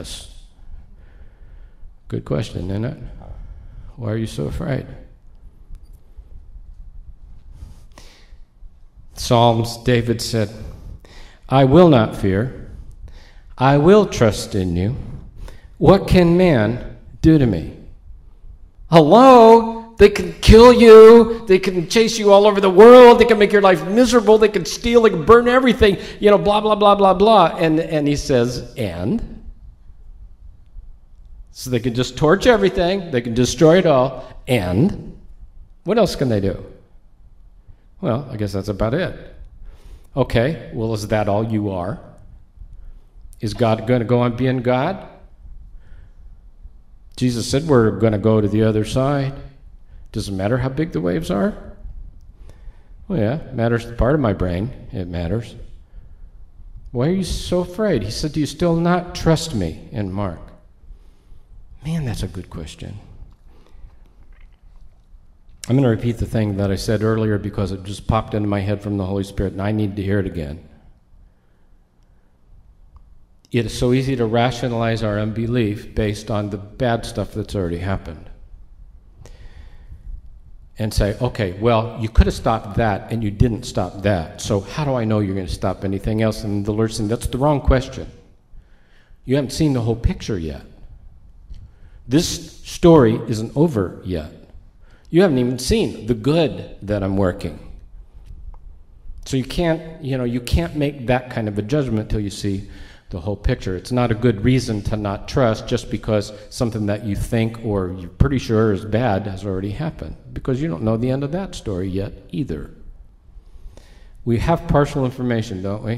us? Good question, isn't it? Why are you so afraid? Psalms, David said, I will not fear. I will trust in you. What can man do to me? Hello? They can kill you. They can chase you all over the world. They can make your life miserable. They can steal. They can burn everything. Blah, blah, blah, blah, blah. And he says, and? So they can just torch everything. They can destroy it all. And? What else can they do? Well, I guess that's about it. Okay, well, is that all you are? Is God going to go on being God? Jesus said we're going to go to the other side. Doesn't matter how big the waves are? Well, yeah, it matters. Part of my brain, it matters. Why are you so afraid? He said, do you still not trust me in Mark? Man, that's a good question. I'm going to repeat the thing that I said earlier because it just popped into my head from the Holy Spirit, and I need to hear it again. It is so easy to rationalize our unbelief based on the bad stuff that's already happened. And say, okay, well, you could have stopped that, and you didn't stop that. So how do I know you're going to stop anything else? And the Lord's saying, that's the wrong question. You haven't seen the whole picture yet. This story isn't over yet. You haven't even seen the good that I'm working. So you can't make that kind of a judgment till you see the whole picture. It's not a good reason to not trust just because something that you think or you're pretty sure is bad has already happened, because you don't know the end of that story yet either. We have partial information, don't we?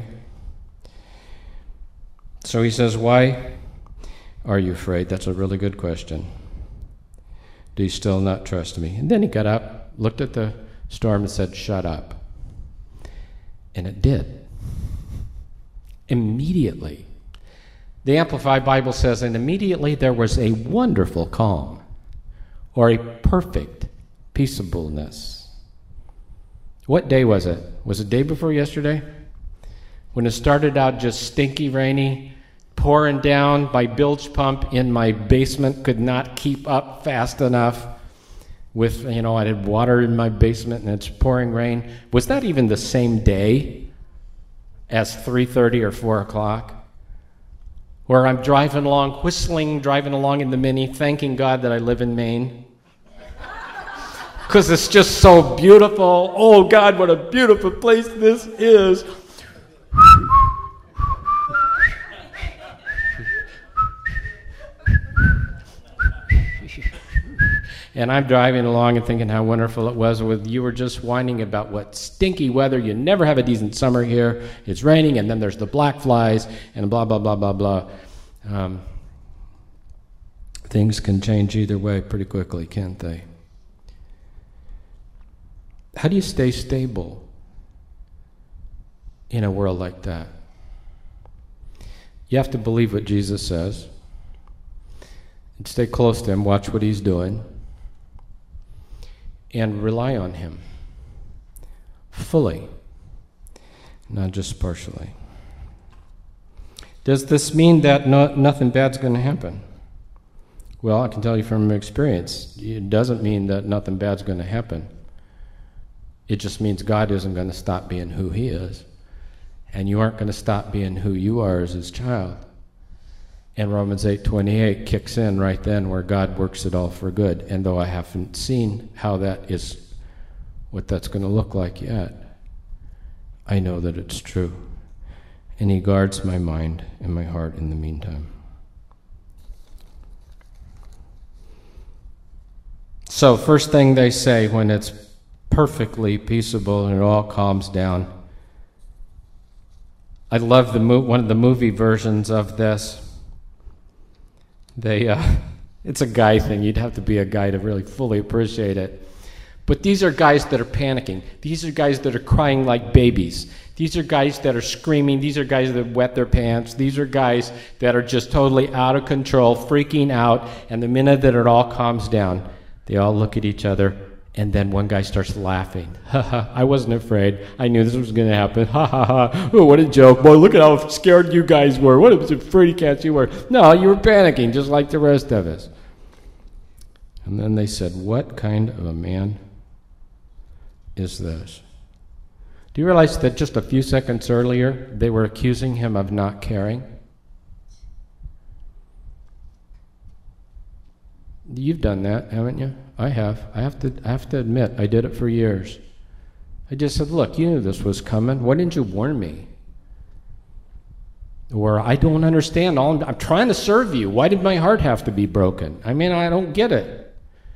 So he says, why are you afraid? That's a really good question. Do you still not trust me? And then he got up, looked at the storm and said, shut up. And it did. Immediately. The Amplified Bible says, and immediately there was a wonderful calm, or a perfect peaceableness. What day was it? Was it the day before yesterday? When it started out just stinky, rainy, pouring down, my bilge pump in my basement could not keep up fast enough with, I had water in my basement and it's pouring rain. Was that even the same day as 3:30 or 4 o'clock? Where I'm driving along in the Mini, thanking God that I live in Maine. Because it's just so beautiful. Oh, God, what a beautiful place this is. And I'm driving along and thinking how wonderful it was. You were just whining about what stinky weather. You never have a decent summer here. It's raining, and then there's the black flies, and blah, blah, blah, blah, blah. Things can change either way pretty quickly, can't they? How do you stay stable in a world like that? You have to believe what Jesus says and stay close to him, watch what he's doing, and rely on him fully, not just partially. Does this mean that nothing bad's going to happen? Well, I can tell you from experience, it doesn't mean that nothing bad's going to happen. It just means God isn't going to stop being who he is, and you aren't going to stop being who you are as his child. And Romans 8:28 kicks in right then, where God works it all for good. And though I haven't seen how that is, what that's going to look like yet, I know that it's true. And he guards my mind and my heart in the meantime. So first thing they say when it's perfectly peaceable and it all calms down. I love one of the movie versions of this. It's a guy thing. You'd have to be a guy to really fully appreciate it. But these are guys that are panicking. These are guys that are crying like babies. These are guys that are screaming. These are guys that wet their pants. These are guys that are just totally out of control, freaking out. And the minute that it all calms down, they all look at each other And then one guy starts laughing. Ha ha, I wasn't afraid. I knew this was going to happen. Ha ha ha. Oh, what a joke. Boy, look at how scared you guys were. What a fraidy cats you were. No, you were panicking just like the rest of us. And then they said, what kind of a man is this? Do you realize that just a few seconds earlier, they were accusing him of not caring? You've done that, haven't you? I have. I have to admit, I did it for years. I just said, look, you knew this was coming. Why didn't you warn me? Or, I don't understand. I'm trying to serve you. Why did my heart have to be broken? I mean, I don't get it.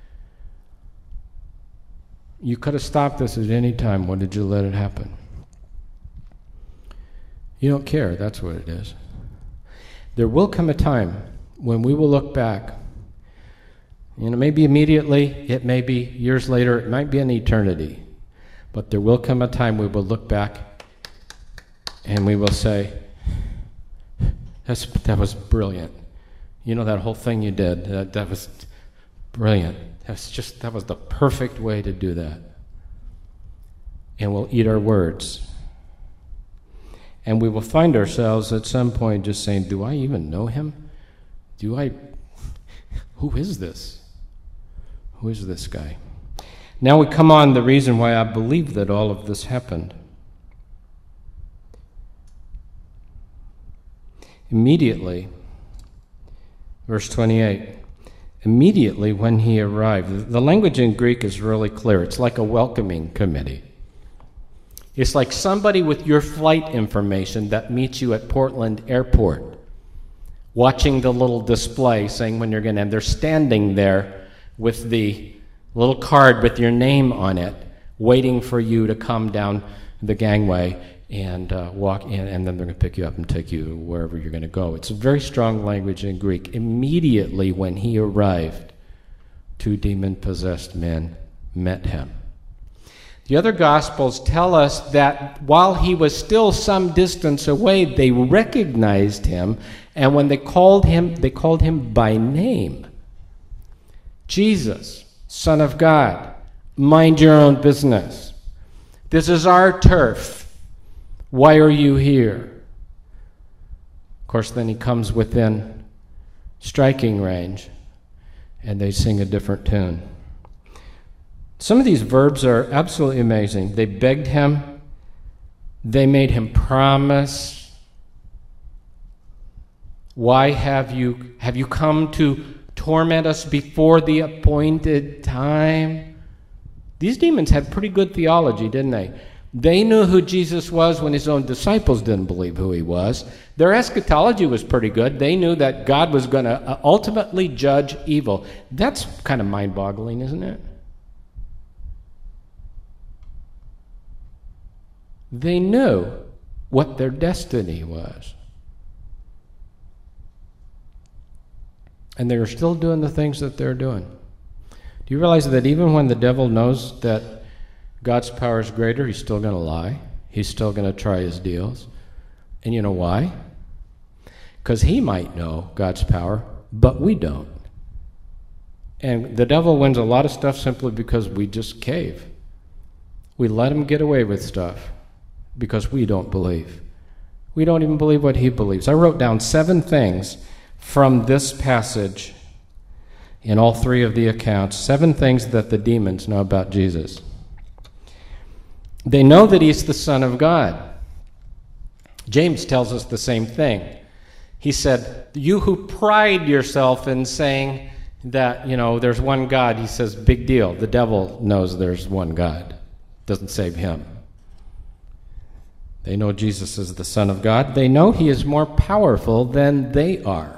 You could have stopped this at any time. Why did you let it happen? You don't care. That's what it is. There will come a time when we will look back. Maybe immediately, it may be years later, it might be an eternity. But there will come a time we will look back and we will say, that was brilliant. That whole thing you did, that was brilliant. That was the perfect way to do that. And we'll eat our words. And we will find ourselves at some point just saying, do I even know him? Who is this? Who is this guy? Now we come on the reason why I believe that all of this happened. Immediately, verse 28, immediately when he arrived, the language in Greek is really clear. It's like a welcoming committee. It's like somebody with your flight information that meets you at Portland Airport, watching the little display saying when you're going to end. They're standing there with the little card with your name on it, waiting for you to come down the gangway and walk in, and then they're going to pick you up and take you wherever you're going to go. It's a very strong language in Greek. Immediately when he arrived, 2 demon-possessed men met him. The other Gospels tell us that while he was still some distance away, they recognized him, and when they called him by name. Jesus, Son of God, mind your own business. This is our turf. Why are you here? Of course, then he comes within striking range, and they sing a different tune. Some of these verbs are absolutely amazing. They begged him. They made him promise. Why have you come to torment us before the appointed time? These demons had pretty good theology, didn't they? They knew who Jesus was when his own disciples didn't believe who he was. Their eschatology was pretty good. They knew that God was going to ultimately judge evil. That's kind of mind-boggling, isn't it? They knew what their destiny was. And they were still doing the things that they're doing. Do you realize that even when the devil knows that God's power is greater, he's still going to lie? He's still going to try his deals. And you know why? Because he might know God's power, but we don't. And the devil wins a lot of stuff simply because we just cave. We let him get away with stuff because we don't believe. We don't even believe what he believes. I wrote down 7 things from this passage in all 3 of the accounts, 7 things that the demons know about Jesus. They know that he's the Son of God. James tells us the same thing. He said, you who pride yourself in saying that, there's one God, he says, big deal. The devil knows there's one God. Doesn't save him. They know Jesus is the Son of God. They know he is more powerful than they are.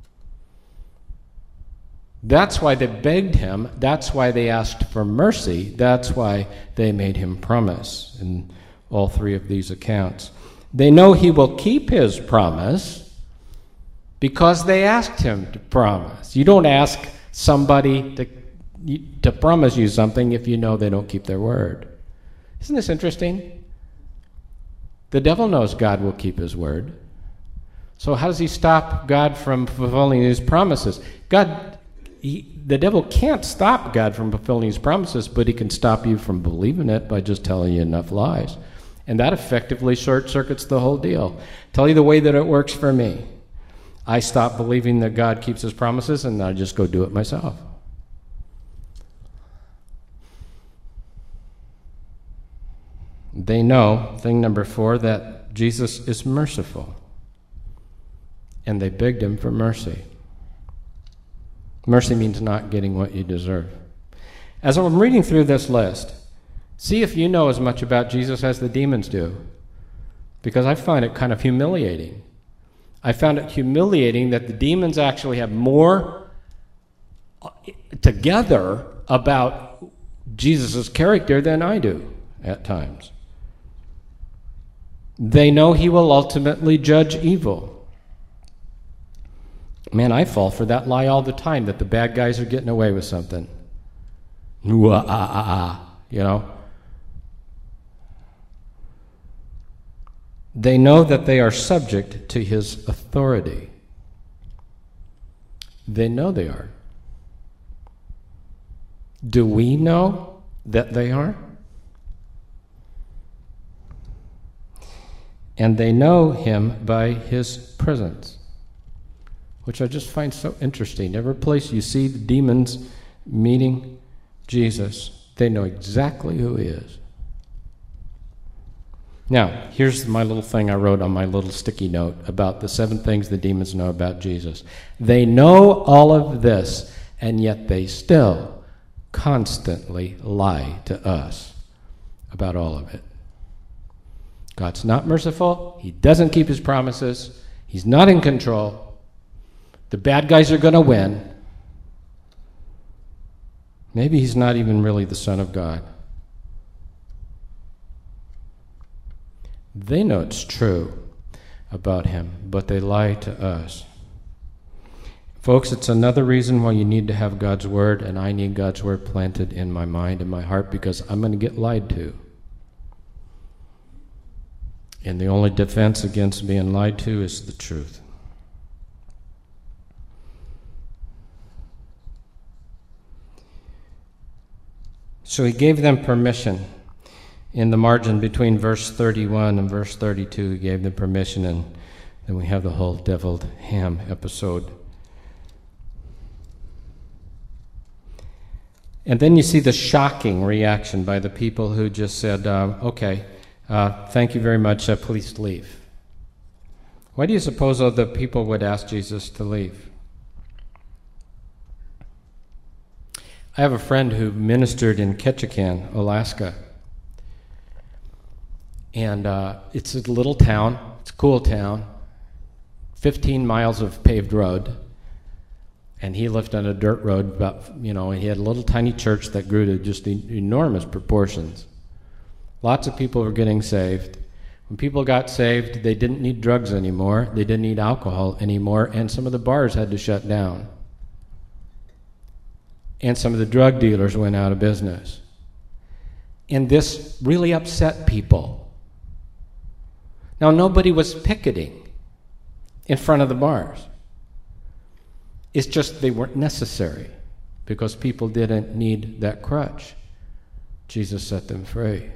That's why they begged him. That's why they asked for mercy. That's why they made him promise in all 3 of these accounts. They know he will keep his promise because they asked him to promise. You don't ask somebody to promise you something if you know they don't keep their word. Isn't this interesting? The devil knows God will keep his word. So how does he stop God from fulfilling his promises? God the devil can't stop God from fulfilling his promises, but he can stop you from believing it by just telling you enough lies. And that effectively short-circuits the whole deal. Tell you the way that it works for me. I stop believing that God keeps his promises, and I just go do it myself. They know, thing number 4, that Jesus is merciful. And they begged him for mercy. Mercy means not getting what you deserve. As I'm reading through this list, see if you know as much about Jesus as the demons do, because I find it kind of humiliating. I found it humiliating that the demons actually have more together about Jesus' character than I do at times. They know he will ultimately judge evil. Man, I fall for that lie all the time, that the bad guys are getting away with something. You know? They know that they are subject to his authority. They know they are. Do we know that they are? And they know him by his presence, which I just find so interesting. Every place you see the demons meeting Jesus, they know exactly who he is. Now, here's my little thing I wrote on my little sticky note about the 7 things the demons know about Jesus. They know all of this, and yet they still constantly lie to us about all of it. God's not merciful. He doesn't keep his promises. He's not in control. The bad guys are going to win. Maybe he's not even really the Son of God. They know it's true about him, but they lie to us. Folks, it's another reason why you need to have God's word, and I need God's word planted in my mind and my heart, because I'm going to get lied to. And the only defense against being lied to is the truth. So he gave them permission. In the margin between verse 31 and verse 32, he gave them permission, and then we have the whole deviled ham episode. And then you see the shocking reaction by the people who just said, okay, thank you very much, please leave. Why do you suppose the people would ask Jesus to leave? I have a friend who ministered in Ketchikan, Alaska. And it's a little town. It's a cool town. 15 miles of paved road. And he lived on a dirt road, and he had a little tiny church that grew to just enormous proportions. Lots of people were getting saved. When people got saved, they didn't need drugs anymore. They didn't need alcohol anymore. And some of the bars had to shut down. And some of the drug dealers went out of business. And this really upset people. Now, nobody was picketing in front of the bars. It's just they weren't necessary because people didn't need that crutch. Jesus set them free.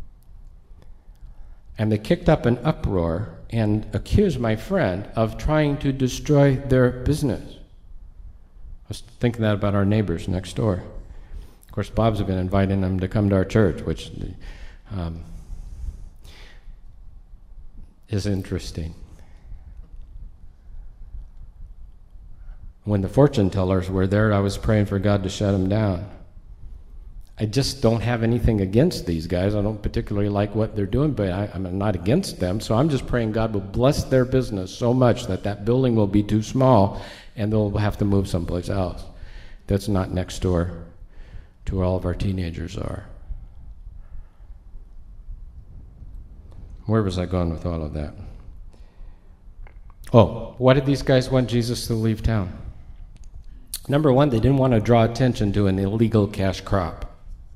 And they kicked up an uproar and accused my friend of trying to destroy their business. I was thinking that about our neighbors next door. Of course, Bob's been inviting them to come to our church, which is interesting. When the fortune tellers were there, I was praying for God to shut them down. I just don't have anything against these guys. I don't particularly like what they're doing, but I'm not against them. So I'm just praying God will bless their business so much that that building will be too small and they'll have to move someplace else that's not next door to where all of our teenagers are. Where was I going with all of that? Oh, why did these guys want Jesus to leave town? Number one, they didn't want to draw attention to an illegal cash crop.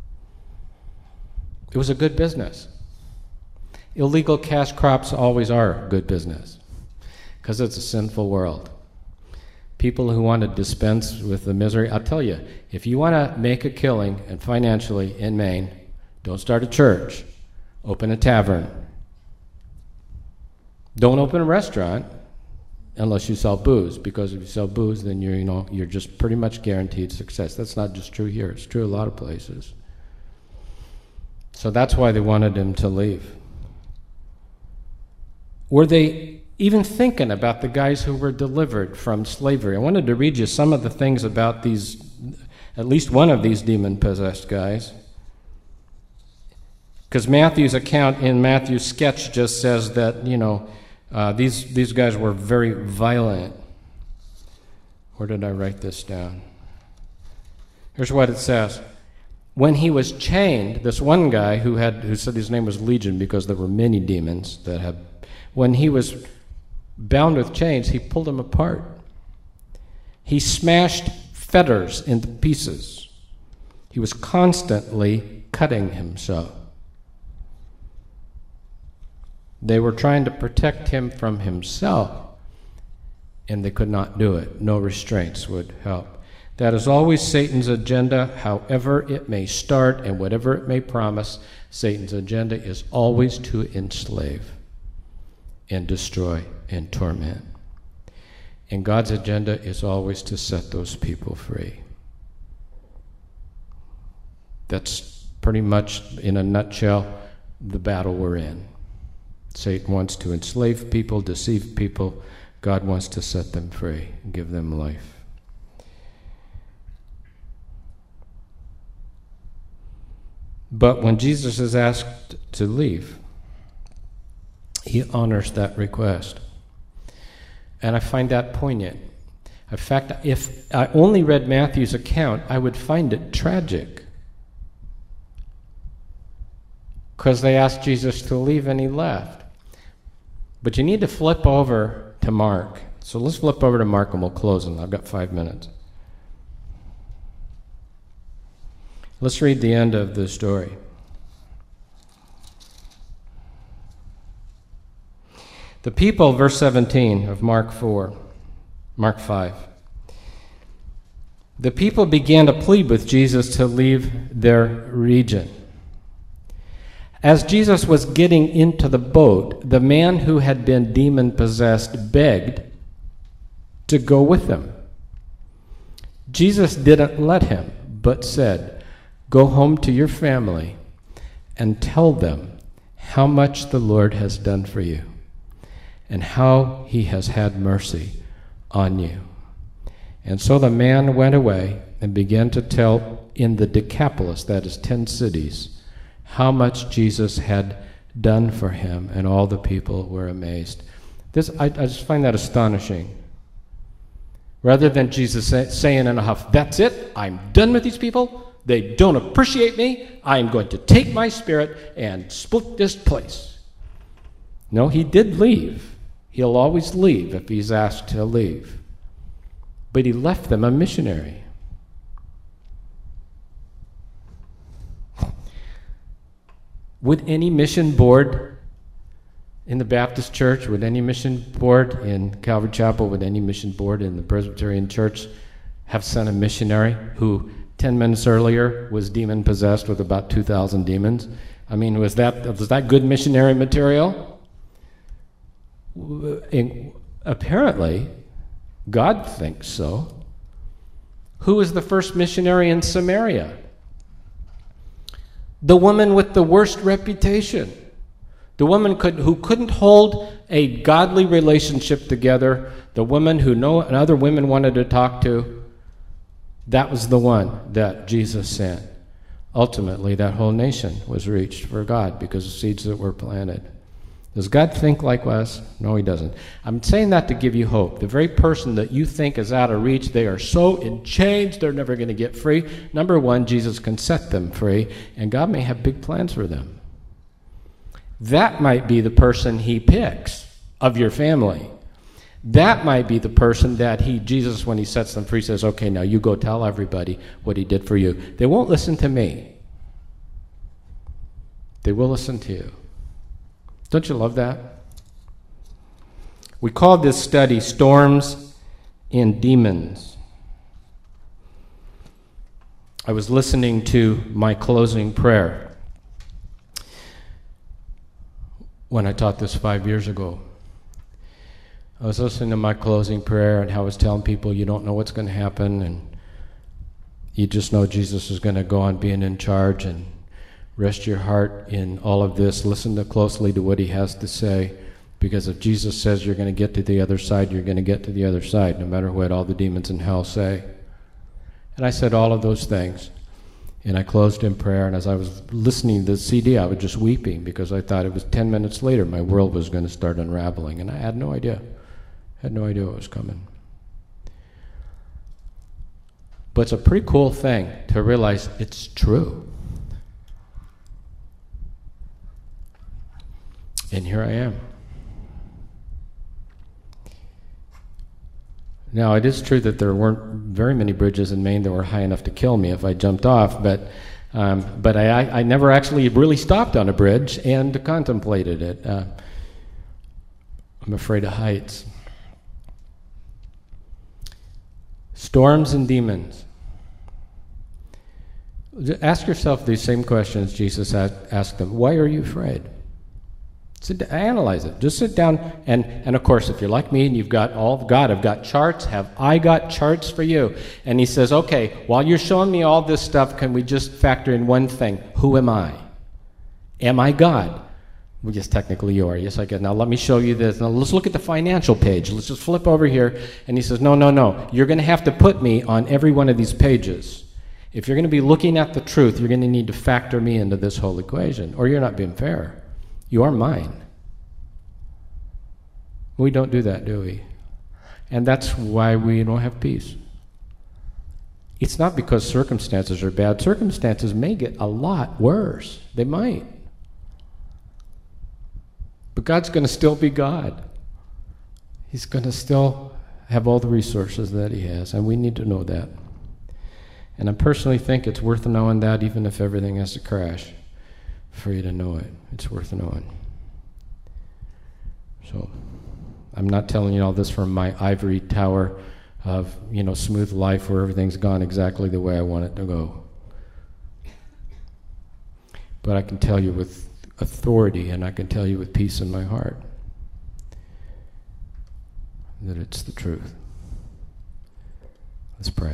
It was a good business. Illegal cash crops always are good business because it's a sinful world. people who want to dispense with the misery. I'll tell you, if you want to make a killing and financially in Maine, don't start a church. Open a tavern. Don't open a restaurant unless you sell booze, because if you sell booze, then you're just pretty much guaranteed success. That's not just true here. It's true a lot of places. So that's why they wanted him to leave. Were they even thinking about the guys who were delivered from slavery? I wanted to read you some of the things about these, at least one of these demon-possessed guys. Because Matthew's account in Matthew's sketch just says that, these guys were very violent. Where did I write this down? Here's what it says. When he was chained, this one guy who said his name was Legion because there were many demons that had, when he was bound with chains, he pulled them apart. He smashed fetters into pieces. He was constantly cutting himself. They were trying to protect him from himself, and they could not do it. No restraints would help. That is always Satan's agenda, however it may start and whatever it may promise. Satan's agenda is always to enslave and destroy and torment. And God's agenda is always to set those people free. That's pretty much, in a nutshell, the battle we're in. Satan wants to enslave people, deceive people. God wants to set them free and give them life. But when Jesus is asked to leave, he honors that request. And I find that poignant. In fact, if I only read Matthew's account, I would find it tragic. Because they asked Jesus to leave and he left. But you need to flip over to Mark. So let's flip over to Mark and we'll close, and I've got 5 minutes. Let's read the end of the story. The people, verse 17 of Mark 5. The people began to plead with Jesus to leave their region. As Jesus was getting into the boat, the man who had been demon-possessed begged to go with them. Jesus didn't let him, but said, "Go home to your family and tell them how much the Lord has done for you and how he has had mercy on you." And so the man went away and began to tell in the Decapolis, that is 10 cities, how much Jesus had done for him, and all the people were amazed. I just find that astonishing. Rather than Jesus saying in a huff, "That's it, I'm done with these people, they don't appreciate me, I'm going to take my spirit and split this place." No, he did leave. He'll always leave if he's asked to leave. But he left them a missionary. Would any mission board in the Baptist Church, would any mission board in Calvary Chapel, would any mission board in the Presbyterian Church have sent a missionary who 10 minutes earlier was demon-possessed with about 2,000 demons? I mean, was that good missionary material? Apparently, God thinks so. Who was the first missionary in Samaria? The woman with the worst reputation. The woman who couldn't hold a godly relationship together. The woman who no other women wanted to talk to. That was the one that Jesus sent. Ultimately, that whole nation was reached for God because of seeds that were planted. Does God think like us? No, he doesn't. I'm saying that to give you hope. The very person that you think is out of reach, they are so in chains, they're never going to get free. Number one, Jesus can set them free, and God may have big plans for them. That might be the person he picks of your family. That might be the person that Jesus, when he sets them free, says, "Okay, now you go tell everybody what he did for you." They won't listen to me. They will listen to you. Don't you love that? We called this study Storms and demons. I was listening to my closing prayer when I taught this 5 years ago. I was listening to my closing prayer and how I was telling people you don't know what's going to happen, and you just know Jesus is going to go on being in charge, and rest your heart in all of this. Listen closely to what he has to say, because if Jesus says you're going to get to the other side, you're going to get to the other side, no matter what all the demons in hell say. And I said all of those things, and I closed in prayer, and as I was listening to the CD, I was just weeping, because I thought it was 10 minutes later my world was going to start unraveling, and I had no idea. I had no idea what was coming. But it's a pretty cool thing to realize it's true. And here I am. Now, it is true that there weren't very many bridges in Maine that were high enough to kill me if I jumped off, but I never actually really stopped on a bridge and contemplated it. I'm afraid of heights. Storms and demons. Ask yourself these same questions Jesus asked them. Why are you afraid? Analyze it. Just sit down, and of course, if you're like me and you've got all of God, I've got charts, have I got charts for you? And he says, okay, while you're showing me all this stuff, can we just factor in one thing? Who am I? Am I God? Well, yes, technically you are. Yes, I get. Now let me show you this. Now let's look at the financial page. Let's just flip over here. And he says, no. You're going to have to put me on every one of these pages. If you're going to be looking at the truth, you're going to need to factor me into this whole equation, or you're not being fair. You are mine. We don't do that, do we? And that's why we don't have peace. It's not because circumstances are bad. Circumstances may get a lot worse. They might. But God's going to still be God. He's going to still have all the resources that he has, and we need to know that. And I personally think it's worth knowing that, even if everything has to crash, for you to know it. It's worth knowing. So, I'm not telling you all this from my ivory tower of, smooth life where everything's gone exactly the way I want it to go. But I can tell you with authority, and I can tell you with peace in my heart, that it's the truth. Let's pray.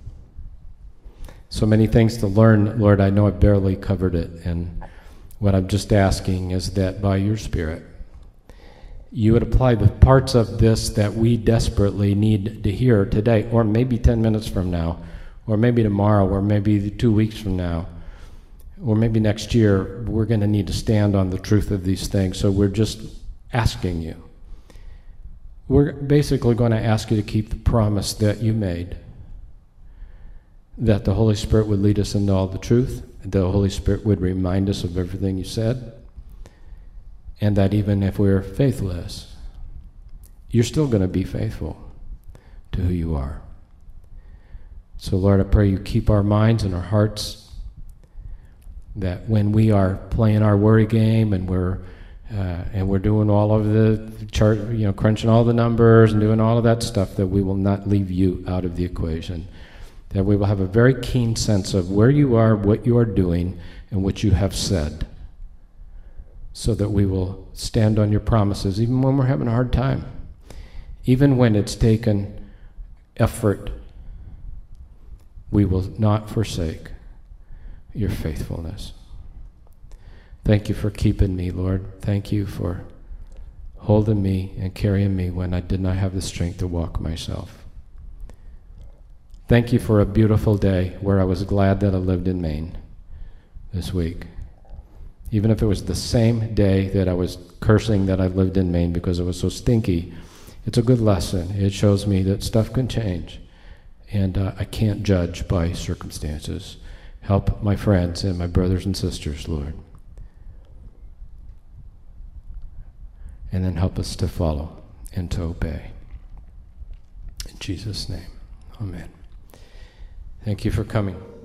So many things to learn, Lord. I know I've barely covered it, and what I'm just asking is that by your Spirit, you would apply the parts of this that we desperately need to hear today, or maybe 10 minutes from now, or maybe tomorrow, or maybe 2 weeks from now, or maybe next year. We're going to need to stand on the truth of these things, so we're just asking you. We're basically going to ask you to keep the promise that you made, that the Holy Spirit would lead us into all the truth, the Holy Spirit would remind us of everything you said, and that even if we're faithless, you're still going to be faithful to who you are. So Lord, I pray you keep our minds and our hearts, that when we are playing our worry game and we're doing all of the chart, crunching all the numbers and doing all of that stuff, that we will not leave you out of the equation. That we will have a very keen sense of where you are, what you are doing, and what you have said, so that we will stand on your promises, even when we're having a hard time, even when it's taken effort. We will not forsake your faithfulness. Thank you for keeping me, Lord. Thank you for holding me and carrying me when I did not have the strength to walk myself. Thank you for a beautiful day where I was glad that I lived in Maine this week. Even if it was the same day that I was cursing that I lived in Maine because it was so stinky, it's a good lesson. It shows me that stuff can change, and I can't judge by circumstances. Help my friends and my brothers and sisters, Lord. And then help us to follow and to obey. In Jesus' name, amen. Thank you for coming.